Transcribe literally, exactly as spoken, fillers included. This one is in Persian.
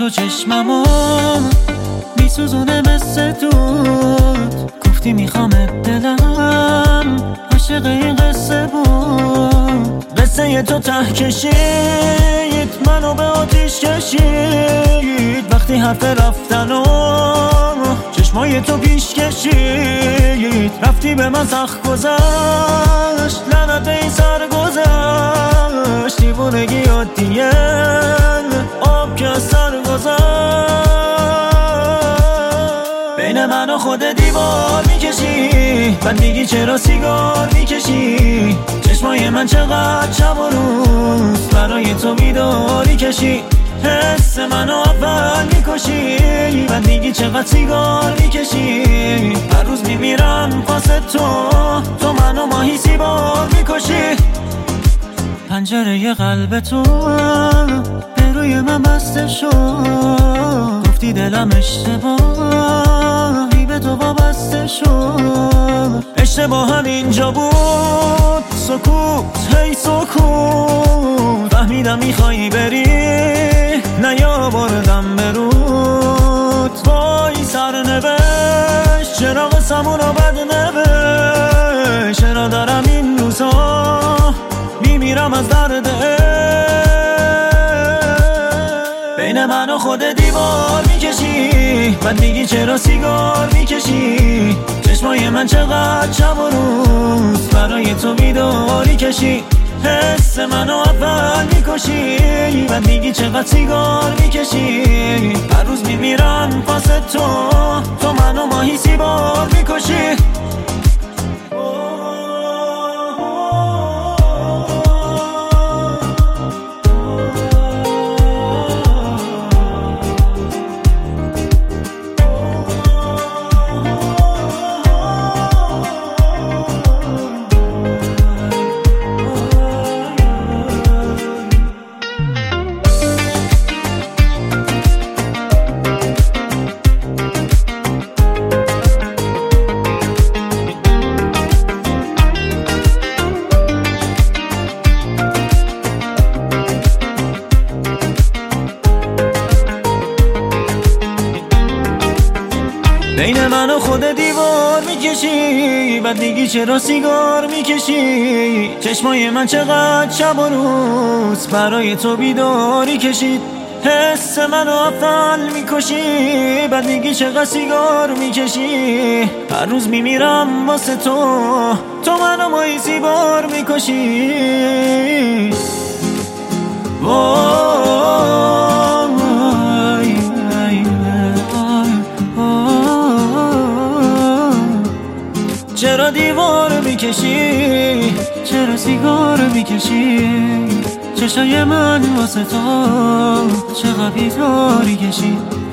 تو چشممو میسوزونه مثل دود. گفتی میخوامت دلم عاشق این قصه بود. قصه تو ته کشید منو به آتیش کشید. وقتی حرف رفتن و چشمای تو پیش کشید. رفتی به من سخت گذشت لعنت به این سر گذشت. دیوونگی عادیه آب که از سر گذشت. بین من و خود دیوار میکشی بعد میگی چرا سیگار میکشی. چشمای من چقدر شب و روز برای تو بیداری کشی. حس منو اول میکشی بعد میگی چقدر سیگار میکشی. هر روز میمیرم واسه تو تو منو ماهی سیبار میکشی. پنجره قلب تو به روی من بسته شد. گفتی دلم اشتباهی به تو وابسته شد. اشتباه هم اینجا بود سکوت هی سکوت. فهمیدم میخوایی بری نیاوردم به رود. وای سرنوشت چرا قسمون رو بد نوشت. چرا دارم این روزا میمیرم از درد عشق. بین من و خود دیوار میکشی بعد میگی چرا سیگار میکشی. چشمای من چقدر شب و روز برای تو بیداری کشی. حس منو اول میکشی بعد میگی چقدر سیگار میکشی. هر روز میمیرم واسه تو تو منو ماهی سیبار میکشی. بین من و خود دیوار میکشی بعد میگی چرا سیگار میکشی. چشمای من چقدر شب و روز برای تو بیداری کشید. حس منو اول میکشی بعد میگی چقدر سیگار میکشی. هر روز میمیرم واسه تو تو منو ماهی سیبار میکشی. چرا دیوار میکشی چرا سیگار میکشی. چشای من واسه تو چقدر بیداری کشی.